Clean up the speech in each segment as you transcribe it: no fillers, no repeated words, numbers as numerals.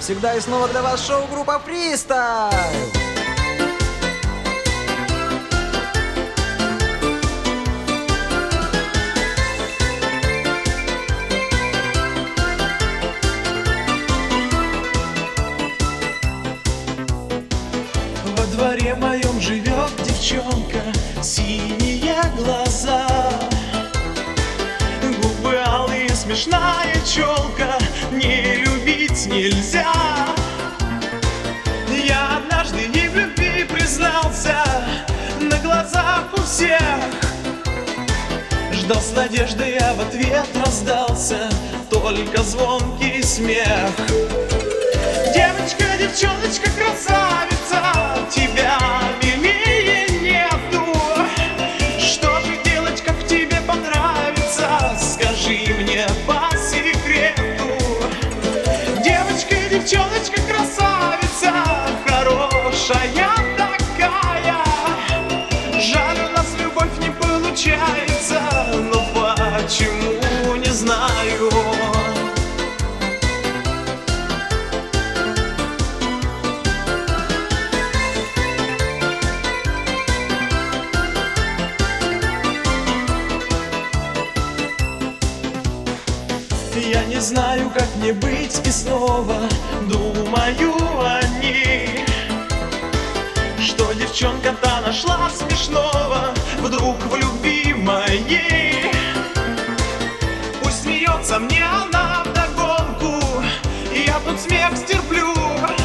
Всегда и снова для вас шоу-группа Фристайл. Во дворе моем живет девчонка, синие глаза, губы алые, смешная челка, не любить нельзя. Я однажды ей в любви признался на глазах у всех. Ждал с надеждой, а в ответ раздался только звонкий смех. Девочка, девчоночка, красавица, тебя милее нету. Что же делать, как тебе понравится? Скажи мне по секрету. Девочка, девчоночка, красавица, хорошая такая. Жаль, у нас любовь не получается, но почему, не знаю. Я не знаю, как мне быть, и снова думаю о ней. Что девчонка-то нашла смешного вдруг в любви моей. Пусть смеется мне она вдогонку, и я тут смех стерплю.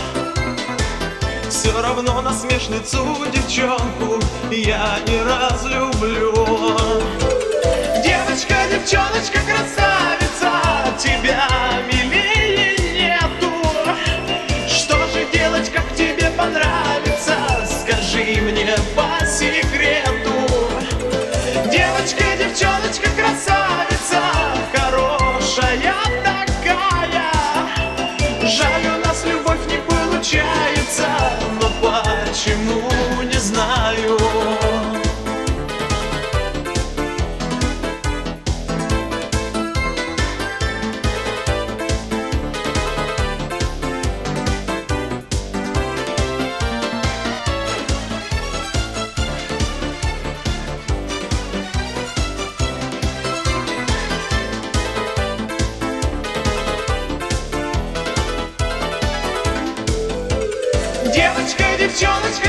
Все равно насмешницу девчонку я не разлюблю. Девочка, девчоночка, красавица, тебя милее нету. Что же делать, как тебе понравится? Скажи мне по секрету. Девочка, девчоночка, красавица, хорошая такая. Жаль, у нас любовь не получается, но почему, не знаю. Девочка, девчоночка,